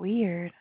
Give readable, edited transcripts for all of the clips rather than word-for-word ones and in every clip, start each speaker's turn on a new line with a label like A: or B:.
A: Weird.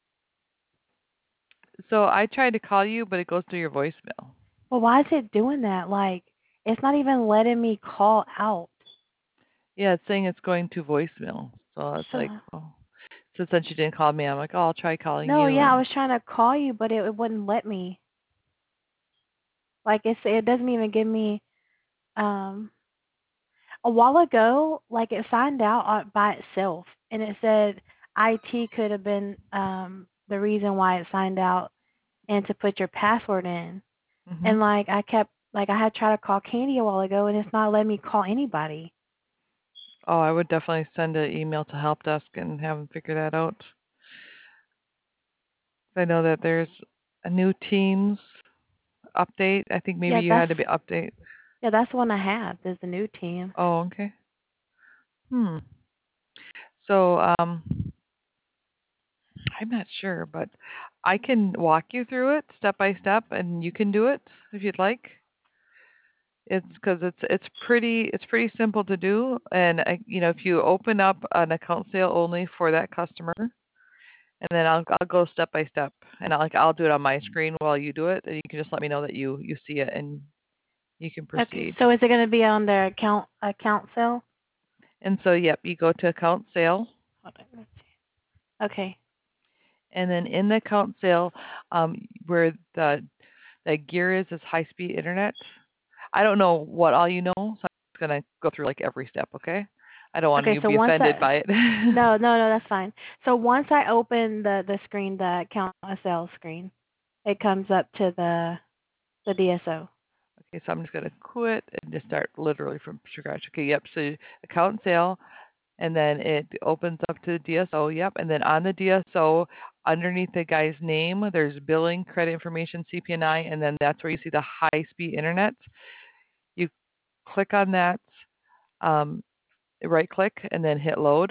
B: So I tried to call you, but it goes through your voicemail.
A: Well, why is it doing that? Like, it's not even letting me call out.
B: Yeah, it's saying it's going to voicemail. So it's like,
A: So,
B: well, so since you didn't call me, I'm like, oh, I'll try calling
A: no,
B: you.
A: yeah, I
B: And
A: was trying to call you, but it wouldn't let me. Like, it doesn't even give me, um, a while ago, like it signed out by itself, and it said IT could have been the reason why it signed out, and to put your password in.
B: hmm
A: And like I had tried to call Candy a while ago, and it's not letting me call anybody.
B: oh, I would definitely send an email to help desk and have them figure that out. I know that there's a new Teams update. I think maybe
A: Yeah,
B: you had to be update.
A: that's the one I have. Is the new team.
B: Oh, okay. Hmm. So, I'm not sure, but I can walk you through it step by step, and you can do it if you'd like. It's because it's pretty simple to do, and if you open up an account sale only for that customer, and then I'll go step by step, and I'll do it on my screen while you do it, and you can just let me know that you see it and you can
A: Okay,
B: proceed.
A: so is it going to be on the account cell?
B: And so, yep, you go to account sale,
A: Hold on, let's see. Okay.
B: and then in the account sale, where the gear is high speed internet. I don't know what all you know, so I'm just gonna go through like every step, okay? I don't want
A: Okay,
B: you to
A: so
B: be
A: once
B: offended
A: I
B: by it.
A: no, that's fine. So once I open the screen, the account sales screen, it comes up to the DSO.
B: Okay, so I'm just gonna quit and just start literally from scratch. Okay, yep. So account sale, and then it opens up to the DSO. Yep, and then on the DSO, underneath the guy's name, there's billing, credit information, CP&I, and then that's where you see the high-speed internet. You click on that, um, right click, and then hit load.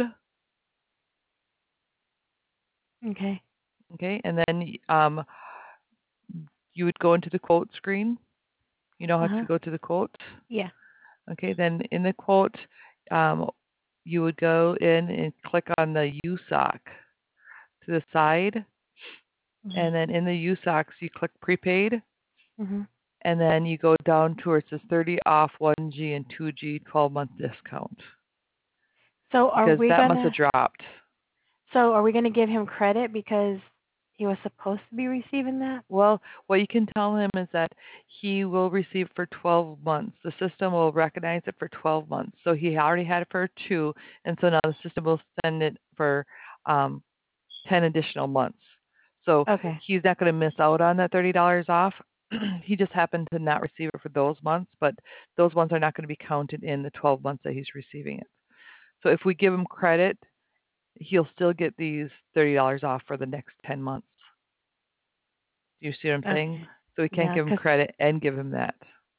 A: Okay.
B: Okay, and then you would go into the quote screen. You know how
A: Uh-huh.
B: to go to the quote?
A: Yeah.
B: Okay, then in the quote, um, you would go in and click on the USOC to the side,
A: Mhm.
B: and then in the USOCs, you click prepaid,
A: Mhm.
B: and then you go down to where it says 30 off 1G and 2G 12-month discount,
A: So
B: because that must have dropped.
A: are we gonna give him credit because he was supposed to be receiving that?
B: Well, what you can tell him is that he will receive for 12 months. The system will recognize it for 12 months. So he already had it for 2, and so now the system will send it for um, 10 additional months. So
A: Okay.
B: he's not going to miss out on that $30 off. He just happened to not receive it for those months, but those ones are not going to be counted in the 12 months that he's receiving it. So if we give him credit, he'll still get these $30 off for the next 10 months. Do you see what I'm saying?
A: Okay.
B: So we can't
A: Yeah,
B: give him
A: 'cause
B: credit and give him that.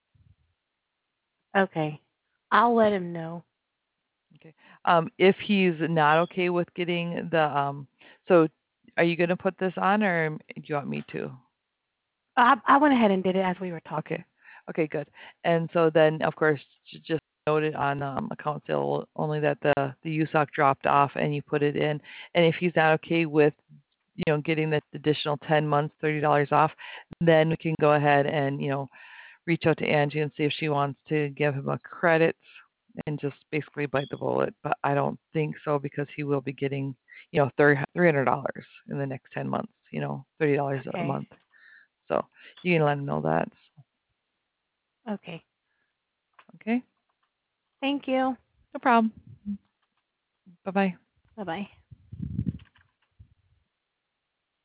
A: okay. I'll let him know.
B: Okay. If he's not okay with getting so are you going to put this on, or do you want me to?
A: I went ahead and did it as we were talking.
B: Okay. Okay, good. And so then, of course, just noted on account sale only that the USOC dropped off and you put it in. And if he's not okay with, getting the additional 10 months, $30 off, then we can go ahead and, reach out to Angie and see if she wants to give him a credit and just basically bite the bullet. But I don't think so, because he will be getting, $300 in the next 10 months, $30 a
A: Okay.
B: month. So you can let him know that.
A: Okay.
B: Okay.
A: Thank you.
B: No problem. Bye bye.
A: Bye bye.